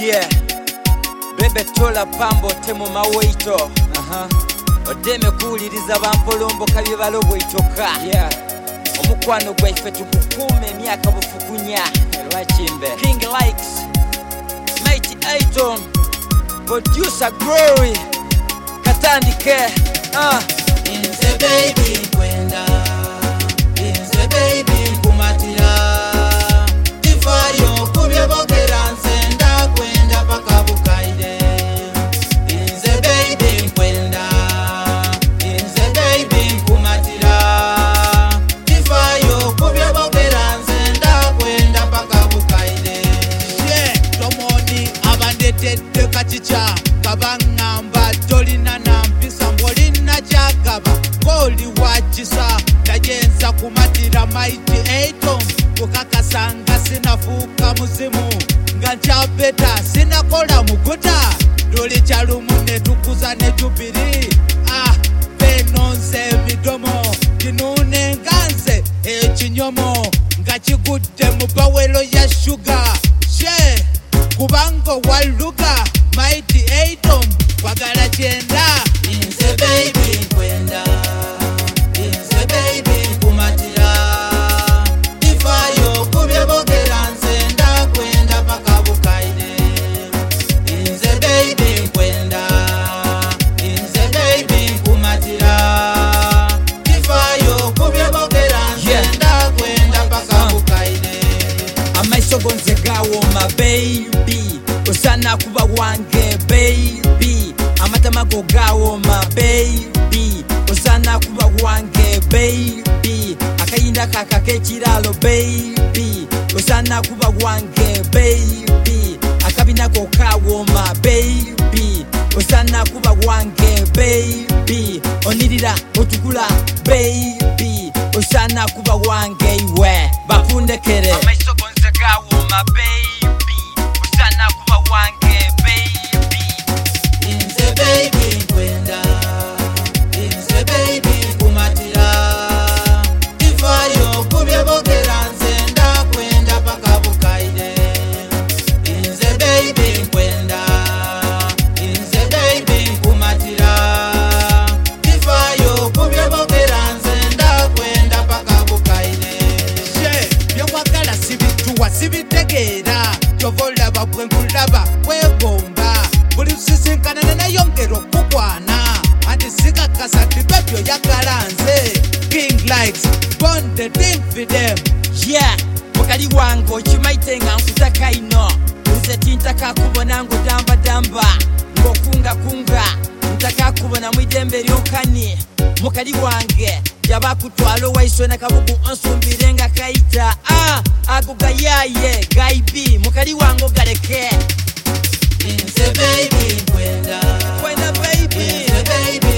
Yeah, bebe tola pambo temu maweito. Odeme kuuliriza bampolombo kabye balobwe itoka. Yeah, omukwano gwaife tukukume myaka bufukunya. Lwachimbe King Likes, Mighty Item, Producer Glory, Katandike. Inze baby kwenda, Inze baby kumatira, Tifayo kubyebogera nsenda kwenda paka bukaide. Inze baby kwenda, Inze baby kumatira, Tifayo kubyebogera nsenda kwenda paka bukaide. Tomoni abandetedde kachicha kabangamba tolina nampisa ngolina chagaba goli wachisa tajenza kumatira Mighty Item kukakasanga sinafuka muzimu nga nchapeta sinakola muguta doli chalumu netukuza ne jubiri benonze midomo kinune nganze ekinyomo nga kigudde mu bawelo ya sugar kubango waluga Mighty Item wagala chenda. Inze baby kwenda, Inze baby kumatira, Tifayo kubyebogera nsenda kwenda paka bukaide. Inze baby kwenda, Inze baby kumatira, Tifayo kubyebogera nsenda kwenda paka bukaide. Amaiso gonze gawo my baby, osana kuba wange baby. Amatamago gawo my baby, osana kuba wange baby. Akayinda kaka kechiralo baby, osana kuba wange baby. Akabina ko kawo my baby, osana kuba wange baby. Onirira otukula baby, osana kuba wange iwe bafundekere. Amaiso gonze gawo my baby, osana kuba wange baby. Inze baby kwenda, Inze baby kumatira, Tifayo kubyebogera nsenda kwenda paka bukaide. Inze baby kwenda, Inze baby kumatira, Tifayo kubyebogera nsenda kwenda paka bukaide. Byewagala sibituwa sibitegera tovola babwe nkulaba wegomba buli sisinkana nenayongera okukwana anti sikakasa tibebyo yagala nze King Likes born the thing for them. Yeah, mukali wange okimaite nga nkutaka ino. Nze tintaka kubona ngudamba damba ngokunga kunga, ntaka kubona mwidembe lyokani. Mukali wange yabakutwalo waisona kabugu onsumbire nga kaita. Ago gayaye gaibi mukali wange galeke. Inze baby kwenda, Kwenda baby, Inze baby